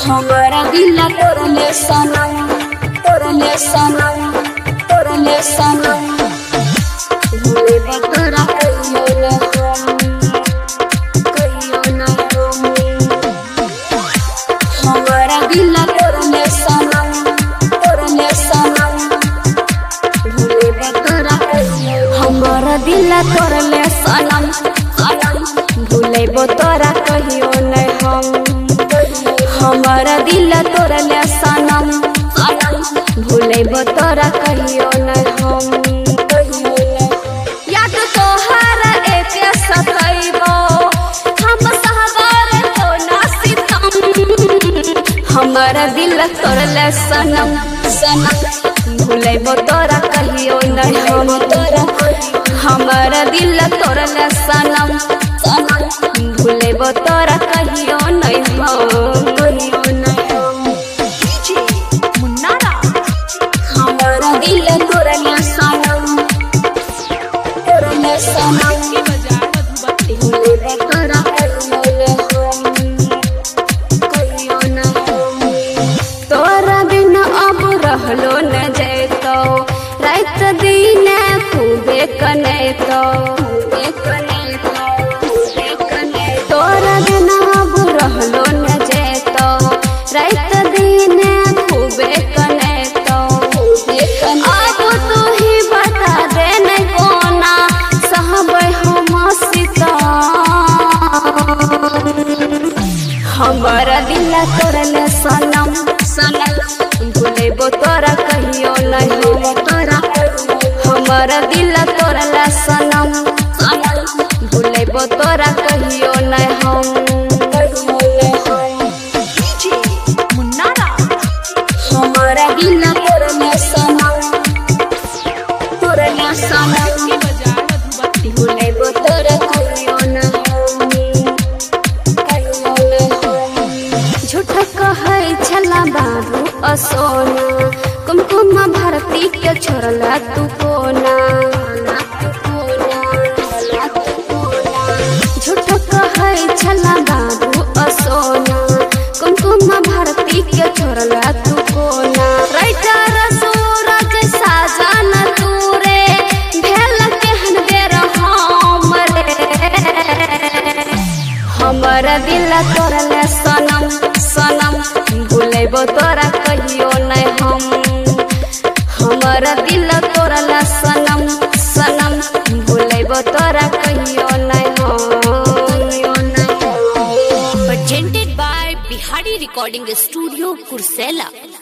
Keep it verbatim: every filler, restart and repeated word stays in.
हमारा दिल तोरले सनम तोरले सनम तोरले सनम भूले बतरा कहियो न कहियो न हमारा दिल तोरले सनम तोरले सनम भूले बतरा कहियो हमारा दिल तोरले सनम भूले बतरा कहियो न हम हमारा दिल तोरले सनम भूले तोरा कहियो न हम याद तोहर एक सतैबो हम सहबर तो ना सितम हमारा दिल तोरले सनम सनम भूले तोरा कहियो न हम हमारा दिल तोरले सनम सनम भूले तोरा कहियो न हम दिल तोरले सनम तोरले सनम भूले बतरा कहियो कहियो न तोरा बिन अब रहलो न जैतो रात दिन खूबे कनेतो खूबे कनेतो खूबे कनेतो तोरा बिन अब रहलो न जैतो रात दिन खूबे कनेतो अब तू ही बता दे न कोना सहबै हम सीता हमारा दिल तोरले सनम सनम भूले तोरा कहियो न हम तोरा हमारा दिल तोरले सनम सनम भूले तोरा कहियो न हम हमारा दिल तोरले सनम तोरले सनम भूले तोरा कहियो न कहियो न झूठ कहै छला बाबू असोना कुमकुम भारती के छोड़ला तू कोना झूठ कहै छला बाबू असोना कुमकुम भारती के छोड़ला तू कोना राइटर सूरज साजन तूरे भेल केहन बेर हमरे हमारा दिल तोरले सनम सनम भूले तोरा कहियो न हम हमारा दिल तोरले सनम सनम भूले तोरा कहियो न हम presented by Bihari Recording Studio, Kursela.